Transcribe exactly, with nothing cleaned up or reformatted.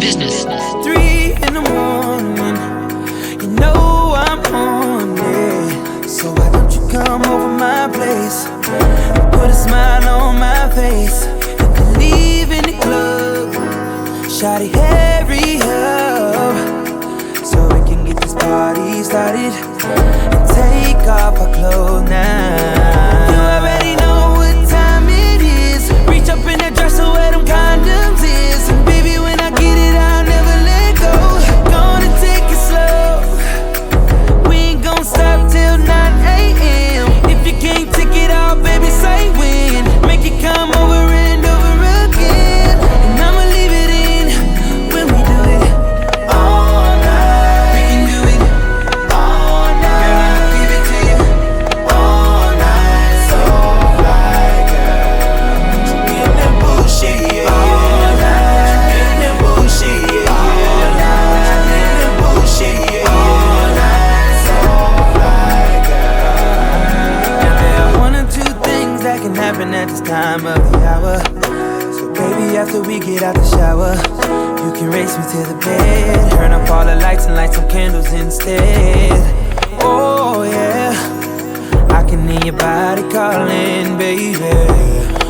business. Three in the morning, you know I'm on it. So why don't you come over my place and put a smile on my face? You can leave in the club, shawty, hurry up, so we can get this party started and take off our clothes now. You already know what time it is. Reach up in that dresser where them condoms is, and baby, when I get it, I'll never let go. Gonna take it slow. We ain't gon' stop till nine a.m. If you can't take it all, baby, say when. Make it come over and over again, and I'ma leave it in when we do it all night. We can do it all night. Girl, I'ma give it to you all night. So fly, girl. Get that bullshit, yeah. All night. Get that bullshit, yeah. All night. Get that bullshit, yeah. All night. So fly, girl. And there are one or two things that can happen at this time of the hour. So baby, after we get out the shower, you can race me to the bed, turn up all the lights and light some candles instead. Oh yeah, I can hear your body calling, baby.